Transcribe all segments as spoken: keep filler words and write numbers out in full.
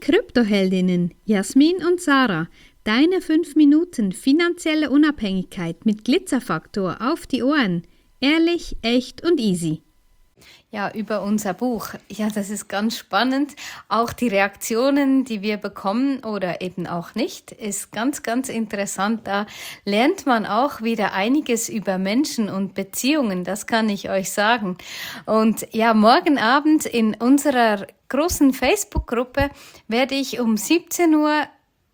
Kryptoheldinnen Jasmin und Sarah. Deine fünf Minuten finanzielle Unabhängigkeit mit Glitzerfaktor auf die Ohren. Ehrlich, echt und easy. Ja, über unser Buch. Ja, das ist ganz spannend. Auch die Reaktionen, die wir bekommen oder eben auch nicht, ist ganz, ganz interessant. Da lernt man auch wieder einiges über Menschen und Beziehungen, das kann ich euch sagen. Und ja, morgen Abend in unserer großen Facebook-Gruppe werde ich um siebzehn Uhr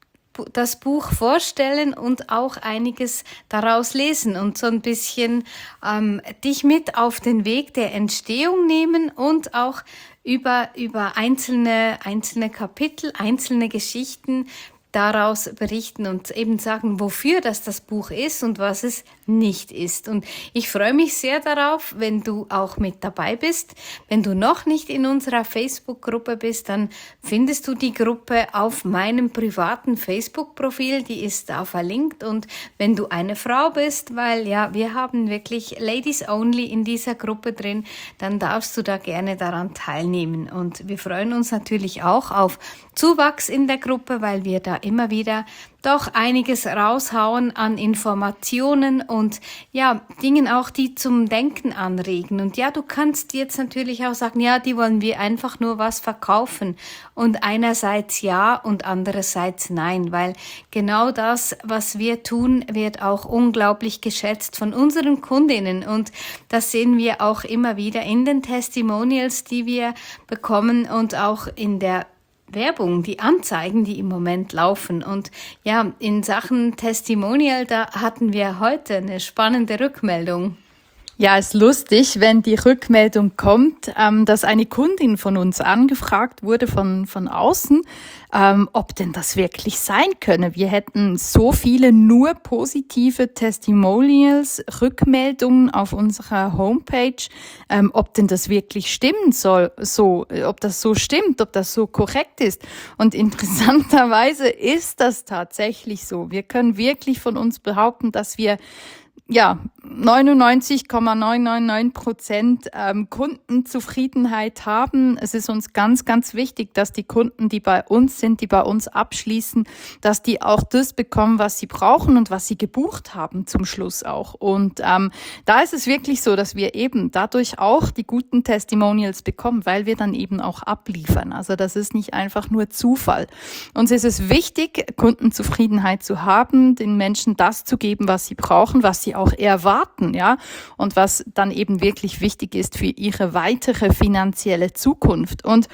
das Buch vorstellen und auch einiges daraus lesen und so ein bisschen ähm, dich mit auf den Weg der Entstehung nehmen und auch über, über einzelne, einzelne Kapitel, einzelne Geschichten daraus berichten und eben sagen, wofür das das Buch ist und was es nicht ist. Und ich freue mich sehr darauf, wenn du auch mit dabei bist. Wenn du noch nicht in unserer Facebook-Gruppe bist, dann findest du die Gruppe auf meinem privaten Facebook-Profil. Die ist da verlinkt. Und wenn du eine Frau bist, weil ja, wir haben wirklich Ladies Only in dieser Gruppe drin, dann darfst du da gerne daran teilnehmen. Und wir freuen uns natürlich auch auf Zuwachs in der Gruppe, weil wir da immer wieder doch einiges raushauen an Informationen und ja, Dingen auch, die zum Denken anregen. Und ja, du kannst jetzt natürlich auch sagen, ja, die wollen wir einfach nur was verkaufen. Und einerseits ja und andererseits nein, weil genau das, was wir tun, wird auch unglaublich geschätzt von unseren Kundinnen. Und das sehen wir auch immer wieder in den Testimonials, die wir bekommen und auch in der Werbung, die Anzeigen, die im Moment laufen. Und ja, in Sachen Testimonial, da hatten wir heute eine spannende Rückmeldung. Ja, ist lustig, wenn die Rückmeldung kommt, ähm, dass eine Kundin von uns angefragt wurde von von außen, ähm, ob denn das wirklich sein könne. Wir hätten so viele nur positive Testimonials, Rückmeldungen auf unserer Homepage, ähm, ob denn das wirklich stimmen soll, so, ob das so stimmt, ob das so korrekt ist. Und interessanterweise ist das tatsächlich so. Wir können wirklich von uns behaupten, dass wir ja, neunundneunzig Komma neunhundertneunundneunzig Prozent ähm, Kundenzufriedenheit haben. Es ist uns ganz, ganz wichtig, dass die Kunden, die bei uns sind, die bei uns abschließen, dass die auch das bekommen, was sie brauchen und was sie gebucht haben zum Schluss auch. Und ähm, da ist es wirklich so, dass wir eben dadurch auch die guten Testimonials bekommen, weil wir dann eben auch abliefern. Also das ist nicht einfach nur Zufall. Uns ist es wichtig, Kundenzufriedenheit zu haben, den Menschen das zu geben, was sie brauchen, was sie auch erwarten, ja, und was dann eben wirklich wichtig ist für ihre weitere finanzielle Zukunft. Und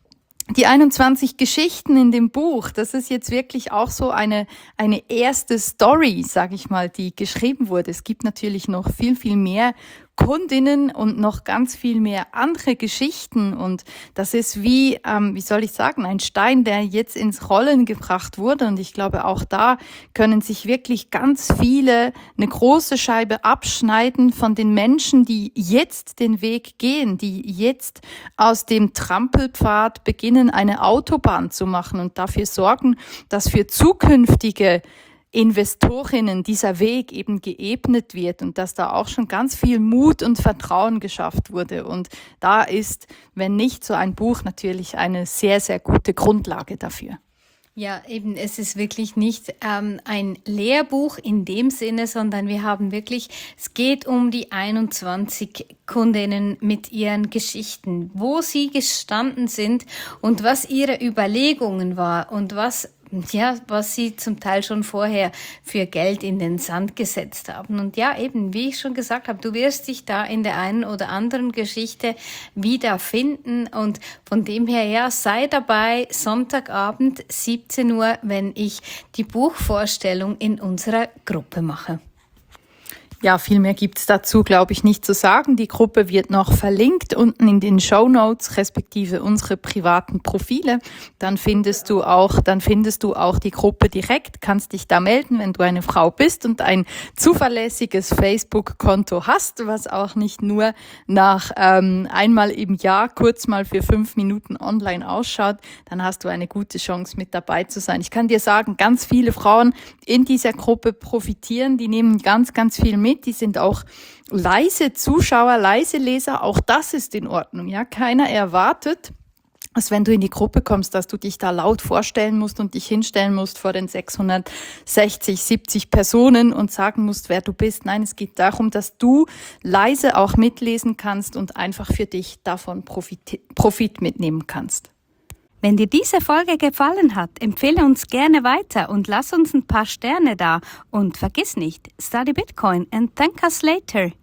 die einundzwanzig Geschichten in dem Buch, das ist jetzt wirklich auch so eine eine erste Story, sage ich mal, die geschrieben wurde. Es gibt natürlich noch viel, viel mehr Kundinnen und noch ganz viel mehr andere Geschichten. Und das ist wie, ähm, wie soll ich sagen, ein Stein, der jetzt ins Rollen gebracht wurde. Und ich glaube, auch da können sich wirklich ganz viele eine große Scheibe abschneiden von den Menschen, die jetzt den Weg gehen, die jetzt aus dem Trampelpfad beginnen, eine Autobahn zu machen und dafür sorgen, dass für zukünftige Investorinnen dieser Weg eben geebnet wird und dass da auch schon ganz viel Mut und Vertrauen geschafft wurde. Und da ist, wenn nicht so ein Buch, natürlich eine sehr, sehr gute Grundlage dafür. Ja, eben, es ist wirklich nicht ähm, ein Lehrbuch in dem Sinne, sondern wir haben wirklich, es geht um die einundzwanzig Kundinnen mit ihren Geschichten, wo sie gestanden sind und was ihre Überlegungen war und was ja, was sie zum Teil schon vorher für Geld in den Sand gesetzt haben. Und ja, eben, wie ich schon gesagt habe, du wirst dich da in der einen oder anderen Geschichte wiederfinden. Und von dem her, ja, sei dabei, Sonntagabend, siebzehn Uhr, wenn ich die Buchvorstellung in unserer Gruppe mache. Ja, viel mehr gibt's dazu, glaube ich, nicht zu sagen. Die Gruppe wird noch verlinkt unten in den Shownotes, respektive unsere privaten Profile. Dann findest du auch, dann findest du auch die Gruppe direkt, kannst dich da melden, wenn du eine Frau bist und ein zuverlässiges Facebook-Konto hast, was auch nicht nur nach ähm, einmal im Jahr kurz mal für fünf Minuten online ausschaut. Dann hast du eine gute Chance, mit dabei zu sein. Ich kann dir sagen, ganz viele Frauen in dieser Gruppe profitieren, die nehmen ganz, ganz viel mit. Die sind auch leise Zuschauer, leise Leser. Auch das ist in Ordnung. Ja, keiner erwartet, als wenn du in die Gruppe kommst, dass du dich da laut vorstellen musst und dich hinstellen musst vor den sechshundertsechzig, siebzig Personen und sagen musst, wer du bist. Nein, es geht darum, dass du leise auch mitlesen kannst und einfach für dich davon Profit, Profit mitnehmen kannst. Wenn dir diese Folge gefallen hat, empfehle uns gerne weiter und lass uns ein paar Sterne da. Und vergiss nicht, study Bitcoin and thank us later.